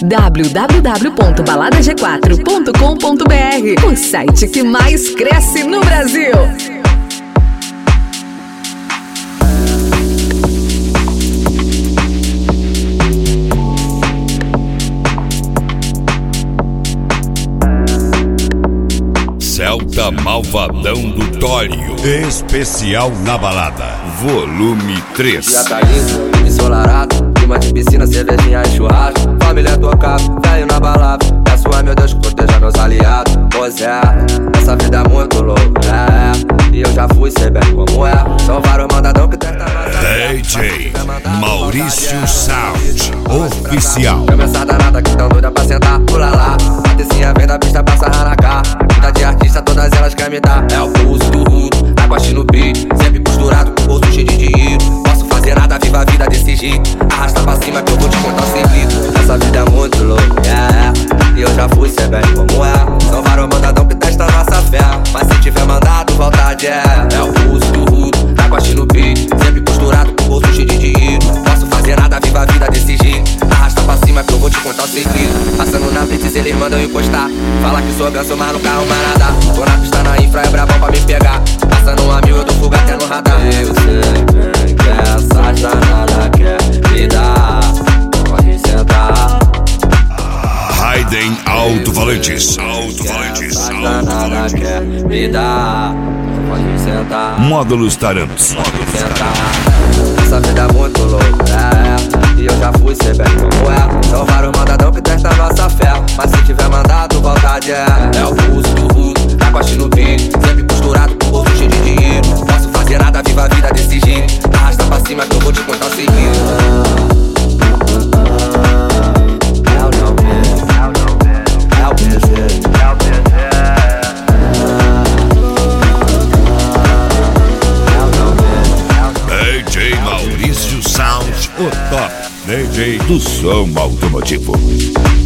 www.baladag4.com.br, o site que mais cresce no Brasil. Celta Malvadão do Tório. Especial na balada. Volume 3. Já tá lindo, ensolarado, clima de piscina, cervejinha e churrasco. Família tocado, velho na balada. Peço a meu Deus que proteja meus aliados. Pois é, essa vida é muito louca, e eu já fui, sei bem como é. São vários mandadão que tenta nossa DJ Maurício Sound Oficial. Cabeça danada que tão doida pra sentar, pula lá. Patricinha vem da pista pra sarrar na cara. Vida de artista, todas elas querem me dar. É o pulso do rudo, água no beat. Sempre posturado com o bolso cheio de dinheiro. Posso fazer nada, viva a vida desse jeito. Arrasta pra cima que eu vou te contar o segredo. Essa vida é muito louca, e eu já fui, sei bem como é. São vários mandadão que testa nossa fé. Mas se tiver mandado, vontade é o pulso do rudo, água no beat. Sempre posturado com o bolso cheio de dinheiro. Posso fazer nada, viva a vida desse jeito. Arrasta pra cima que eu vou te contar o segredo. Passando na blitz eles mandam encostar. Fala que sou ganso, mas no carro mais nada. Tô na pista na infra, é brabão pra me pegar. Passando a 1000, eu dou fuga até no radar. Eu sei bem que essa janela quer me dar. Pode sentar. Raiden Alto-Falantes. Essa janela quer me dar. Pode sentar. Módulos Tarantos. Pode sentar. Essa vida é muito louca, e eu já fui, sei bem como é. São vários mandadão que testa nossa fé. Mas se tiver mandado, vontade é o pulso do rudo, água no beat. Sempre posturado com o bolso cheio de dinheiro. Posso fazer nada, viva a vida desse jeito. Arrasta pra cima que eu vou te contar o segredo. DJ Maurício Sound, o top DJ do som automotivo.